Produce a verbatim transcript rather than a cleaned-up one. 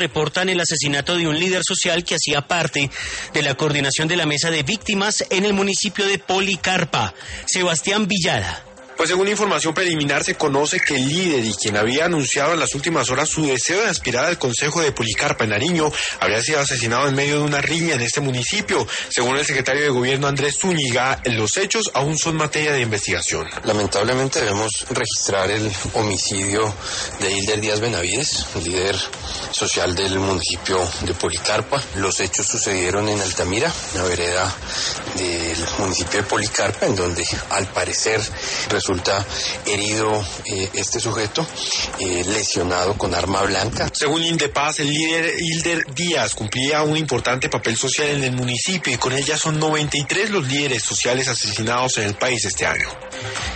reportan el asesinato de un líder social que hacía parte de la coordinación de la mesa de víctimas en el municipio de Policarpa. Sebastián Villada. Pues según información preliminar se conoce que el líder y quien había anunciado en las últimas horas su deseo de aspirar al Consejo de Policarpa en Nariño habría sido asesinado en medio de una riña en este municipio. Según el secretario de Gobierno Andrés Zúñiga, los hechos aún son materia de investigación. Lamentablemente debemos registrar el homicidio de Hilder Díaz Benavides, líder social del municipio de Policarpa. Los hechos sucedieron en Altamira, una vereda del municipio de Policarpa, en donde al parecer resulta herido eh, este sujeto, eh, lesionado con arma blanca. Según Indepaz, el líder Hilder Díaz cumplía un importante papel social en el municipio y con él ya son noventa y tres los líderes sociales asesinados en el país este año.